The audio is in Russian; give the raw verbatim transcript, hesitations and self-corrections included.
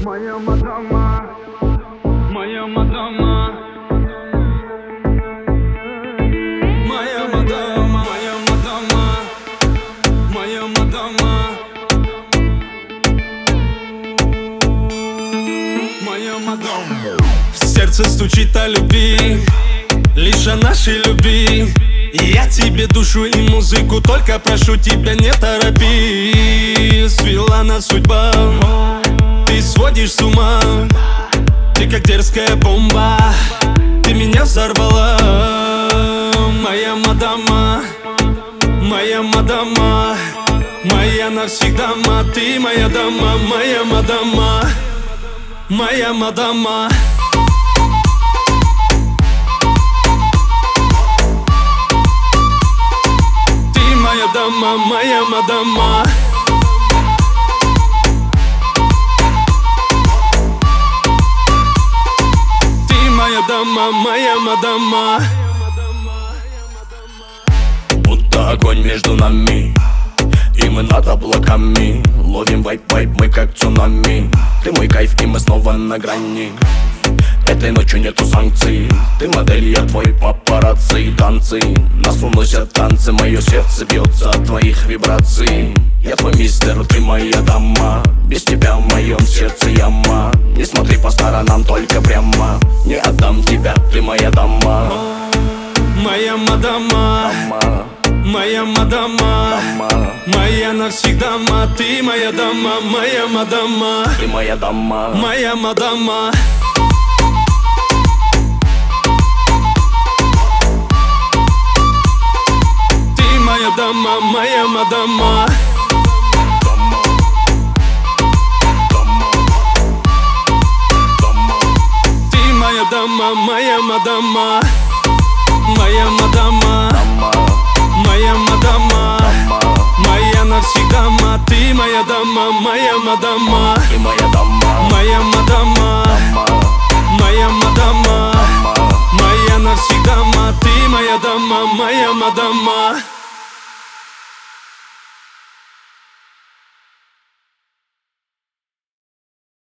Моя мадама, моя мадама, моя мадама, моя мадама, моя мадама, моя мадама. В сердце стучит о любви, лишь о нашей любви. Я тебе душу и музыку, только прошу тебя, не торопи. Свела нас судьба, ты сводишь с ума. Ты как дерзкая бомба, ты меня взорвала. Моя мадама, моя мадама, моя навсегда, ма, ты моя дама, моя мадама, моя мадама. Моя дама, моя мадама. Ты моя дама, моя мадама. Будто огонь между нами, и мы над облаками. Ловим вайп-вайп, мы как цунами. Ты мой кайф, и мы снова на грани. Этой ночью нету санкций. Ты модель, я твой папарацци. Танцы, нас уносят танцы. Мое сердце бьется от твоих вибраций. Я твой мистер, ты моя дама. Без тебя в моем сердце яма. Не смотри по сторонам, только прямо. Не отдам тебя, ты моя дама. Моя мадама, Дама, моя мадама, дама, моя навсегда, ма, ты моя дама, моя мадама, ты моя дама. моя мадама. Моя дама, моя мадама. Ты моя дама, моя мадама. Моя мадама, моя мадама, моя навсегда, ма, ты моя дама, моя мадама. Ты моя дама, моя мадама, моя мадама, моя навсегда, ма, ты моя дама, моя мадама.